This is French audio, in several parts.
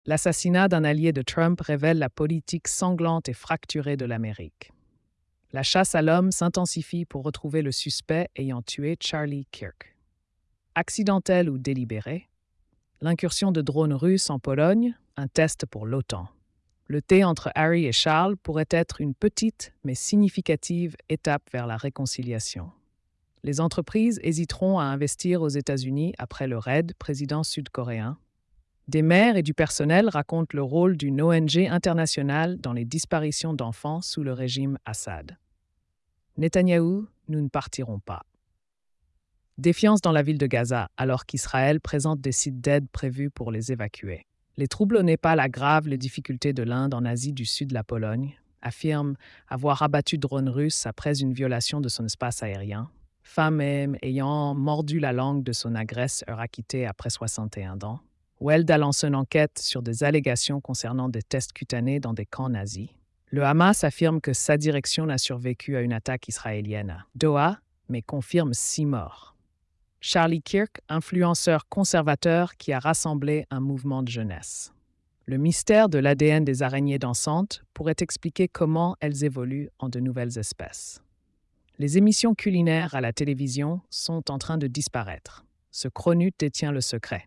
L'assassinat d'un allié de Trump révèle la politique sanglante et fracturée de l'Amérique. La chasse à l'homme s'intensifie pour retrouver le suspect ayant tué Charlie Kirk. Accidentelle ou délibérée, l'incursion de drones russes en Pologne, un test pour l'OTAN. Le thé entre Harry et Charles pourrait être une petite mais significative étape vers la réconciliation. Les entreprises hésiteront à investir aux États-Unis après le raid président sud-coréen. Des mères et du personnel racontent le rôle d'une ONG internationale dans les disparitions d'enfants sous le régime Assad. Netanyahou, nous ne partirons pas. Défiance dans la ville de Gaza, alors qu'Israël présente des sites d'aide prévus pour les évacuer. Les troubles au Népal aggravent les difficultés de l'Inde en Asie du Sud, la Pologne affirme avoir abattu drones russes après une violation de son espace aérien. Femme ayant mordu la langue de son agresseur acquitté après 61 ans. Weld a lancé une enquête sur des allégations concernant des tests cutanés dans des camps nazis. Le Hamas affirme que sa direction n'a survécu à une attaque israélienne à Doha, mais confirme 6 morts. Charlie Kirk, influenceur conservateur qui a rassemblé un mouvement de jeunesse. Le mystère de l'ADN des araignées dansantes pourrait expliquer comment elles évoluent en de nouvelles espèces. Les émissions culinaires à la télévision sont en train de disparaître. Ce cronut détient le secret.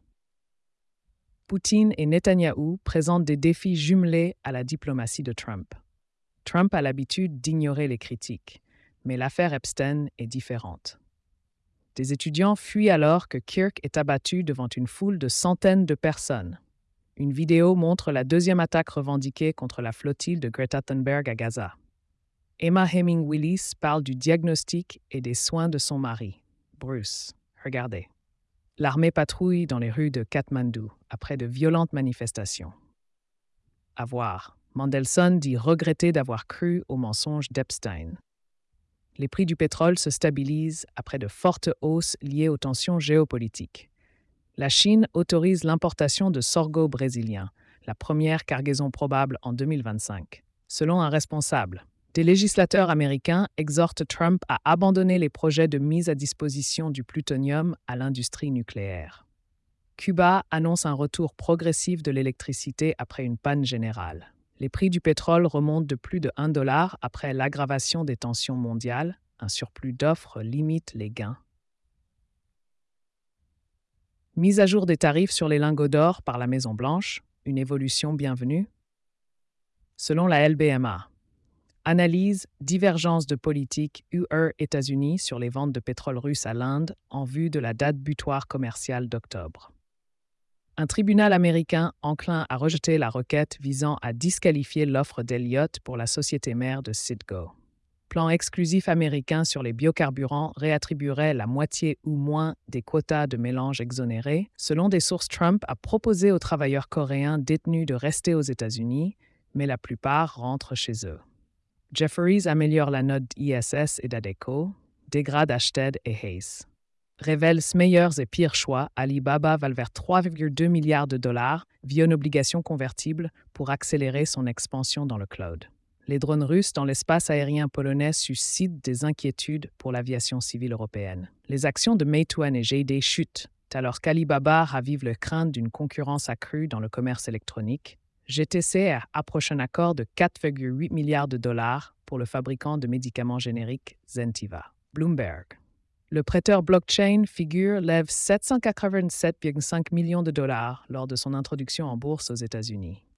Poutine et Netanyahou présentent des défis jumelés à la diplomatie de Trump. Trump a l'habitude d'ignorer les critiques, mais l'affaire Epstein est différente. Des étudiants fuient alors que Kirk est abattu devant une foule de centaines de personnes. Une vidéo montre la deuxième attaque revendiquée contre la flottille de Greta Thunberg à Gaza. Emma Heming Willis parle du diagnostic et des soins de son mari, Bruce. Regardez. L'armée patrouille dans les rues de Katmandou après de violentes manifestations. À voir. Mandelson dit regretter d'avoir cru au mensonge d'Epstein. Les prix du pétrole se stabilisent après de fortes hausses liées aux tensions géopolitiques. La Chine autorise l'importation de sorgho brésilien, la première cargaison probable en 2025. Selon un responsable, des législateurs américains exhortent Trump à abandonner les projets de mise à disposition du plutonium à l'industrie nucléaire. Cuba annonce un retour progressif de l'électricité après une panne générale. Les prix du pétrole remontent de plus de $1 après l'aggravation des tensions mondiales. Un surplus d'offres limite les gains. Mise à jour des tarifs sur les lingots d'or par la Maison-Blanche, une évolution bienvenue. Selon la LBMA, analyse divergence de politique UE-États-Unis sur les ventes de pétrole russe à l'Inde en vue de la date butoir commerciale d'octobre. Un tribunal américain enclin à rejeter la requête visant à disqualifier l'offre d'Elliott pour la société mère de Citgo. Plan exclusif américain sur les biocarburants réattribuerait la moitié ou moins des quotas de mélange exonérés. Selon des sources, Trump a proposé aux travailleurs coréens détenus de rester aux États-Unis, mais la plupart rentrent chez eux. Jefferies améliore la note ISS et d'Adecco, dégrade Ashtead et Hayes. Révèle meilleurs et pires choix, Alibaba va vers 3,2 milliards de dollars via une obligation convertible pour accélérer son expansion dans le cloud. Les drones russes dans l'espace aérien polonais suscitent des inquiétudes pour l'aviation civile européenne. Les actions de Meituan et JD chutent, alors qu'Alibaba ravive le crainte d'une concurrence accrue dans le commerce électronique. GTC approche un accord de 4,8 milliards de dollars pour le fabricant de médicaments génériques Zentiva. Bloomberg. Le prêteur blockchain Figure lève 787,5 millions de dollars lors de son introduction en bourse aux États-Unis.